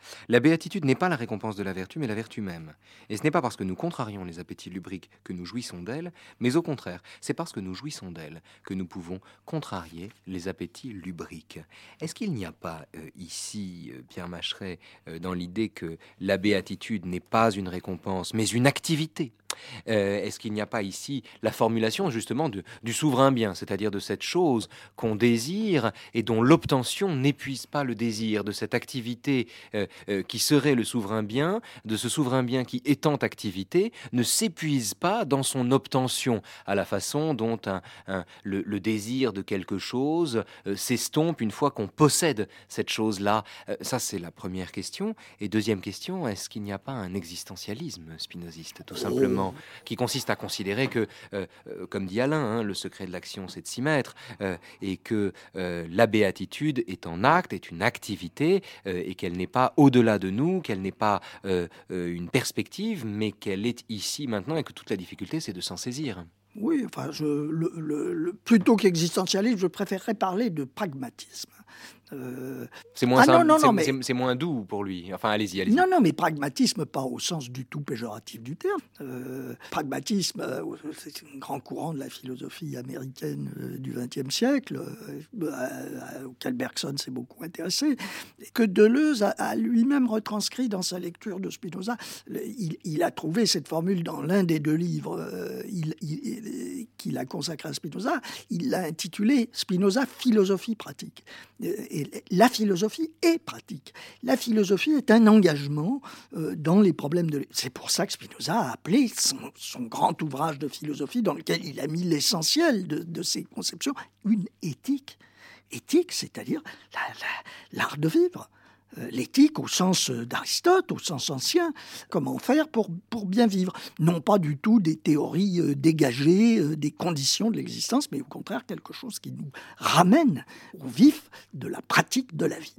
La béatitude n'est pas la récompense de la vertu, mais la vertu même. Et ce n'est pas parce que nous contrarions les appétits lubriques que nous jouissons d'elle, mais au contraire, c'est parce que nous jouissons d'elle que nous pouvons contrarier les appétits lubriques. Est-ce qu'il n'y a pas euh, ici, euh, Pierre Macheret, euh, dans l'idée que la béatitude n'est pas une récompense, mais une activité ? Euh, est-ce qu'il n'y a pas ici la formulation justement de, du souverain bien, c'est-à-dire de cette chose qu'on désire et dont l'obtention n'épuise pas le désir, de cette activité euh, euh, qui serait le souverain bien, de ce souverain bien qui, étant activité, ne s'épuise pas dans son obtention, à la façon dont un, un, le, le désir de quelque chose euh, s'estompe une fois qu'on possède cette chose-là. Euh, ça, c'est la première question. Et deuxième question, est-ce qu'il n'y a pas un existentialisme spinoziste, tout simplement, qui consiste à considérer que, euh, euh, comme dit Alain, hein, le secret de l'action, c'est de s'y mettre, euh, et que euh, la béatitude est en acte, est une activité, euh, et qu'elle n'est pas au-delà de nous, qu'elle n'est pas euh, euh, une perspective, mais qu'elle est ici, maintenant, et que toute la difficulté, c'est de s'en saisir. Oui, enfin, je, le, le, le, plutôt qu'existentialisme, je préférerais parler de pragmatisme. Euh... C'est moins, ah simple, non, non, c'est, non, mais... c'est, c'est moins doux pour lui. Enfin, allez-y, allez-y. Non, non, mais pragmatisme, pas au sens du tout péjoratif du terme. Euh, pragmatisme, euh, c'est un grand courant de la philosophie américaine euh, du vingtième siècle, euh, auquel Bergson s'est beaucoup intéressé, et que Deleuze a, a lui-même retranscrit dans sa lecture de Spinoza. Il, il a trouvé cette formule dans l'un des deux livres euh, il, il, qu'il a consacré à Spinoza. Il l'a intitulé Spinoza, philosophie pratique. Et la philosophie est pratique. La philosophie est un engagement euh, dans les problèmes de... C'est pour ça que Spinoza a appelé son, son grand ouvrage de philosophie, dans lequel il a mis l'essentiel de, de ses conceptions, une éthique. Éthique, c'est-à-dire la, la, l'art de vivre. L'éthique au sens d'Aristote, au sens ancien, comment faire pour, pour bien vivre. Non pas du tout des théories euh, dégagées, euh, des conditions de l'existence, mais au contraire quelque chose qui nous ramène au vif de la pratique de la vie.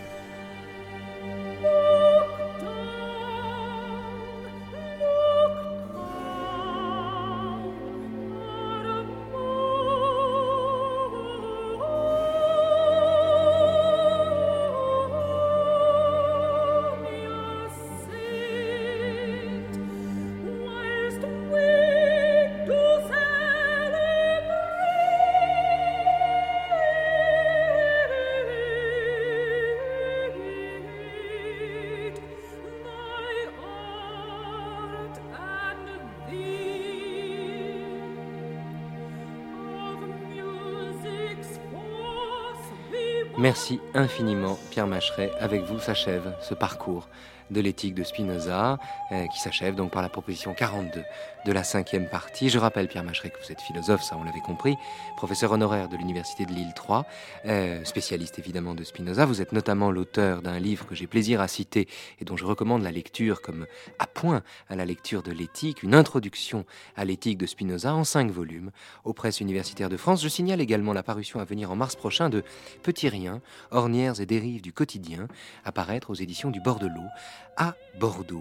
Merci infiniment, Pierre Macheret. Avec vous s'achève ce parcours de l'éthique de Spinoza, euh, qui s'achève donc par la proposition quarante-deux de la cinquième partie. Je rappelle, Pierre Macheret, que vous êtes philosophe, ça on l'avait compris, professeur honoraire de l'Université de Lille trois, euh, spécialiste évidemment de Spinoza. Vous êtes notamment l'auteur d'un livre que j'ai plaisir à citer et dont je recommande la lecture comme appoint à la lecture de l'éthique, une introduction à l'éthique de Spinoza en cinq volumes aux presses universitaires de France. Je signale également la parution à venir en mars prochain de Petit Rien, ornières et dérives du quotidien, à paraître aux éditions du Bord de l'Eau, à Bordeaux.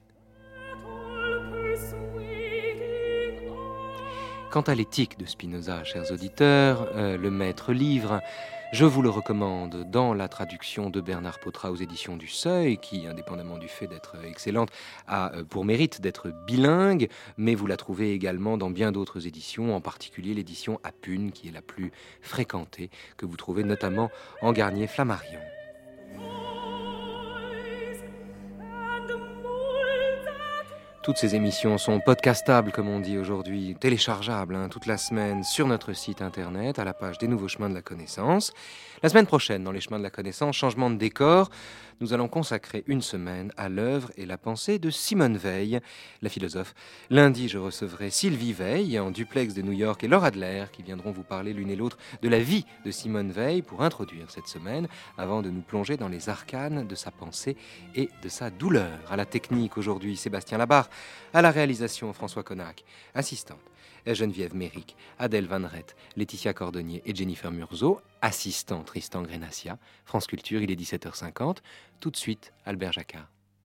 Quant à l'éthique de Spinoza, chers auditeurs, euh, le maître livre, je vous le recommande dans la traduction de Bernard Potra aux éditions du Seuil, qui, indépendamment du fait d'être excellente, a pour mérite d'être bilingue, mais vous la trouvez également dans bien d'autres éditions, en particulier l'édition Apune, qui est la plus fréquentée, que vous trouvez notamment en Garnier-Flammarion. Toutes ces émissions sont podcastables, comme on dit aujourd'hui, téléchargeables hein, toute la semaine sur notre site internet, à la page des Nouveaux Chemins de la Connaissance. La semaine prochaine, dans les Chemins de la Connaissance, changement de décor, nous allons consacrer une semaine à l'œuvre et la pensée de Simone Veil, la philosophe. Lundi, je recevrai Sylvie Veil, en duplex de New York, et Laure Adler, qui viendront vous parler l'une et l'autre de la vie de Simone Veil pour introduire cette semaine, avant de nous plonger dans les arcanes de sa pensée et de sa douleur. À la technique aujourd'hui, Sébastien Labarre, à la réalisation, François Connac, assistante, Geneviève Méric, Adèle Van Rett, Laetitia Cordonnier et Jennifer Murzo, assistant Tristan Grenassia. France Culture, il est dix-sept heures cinquante. Tout de suite, Albert Jacquard.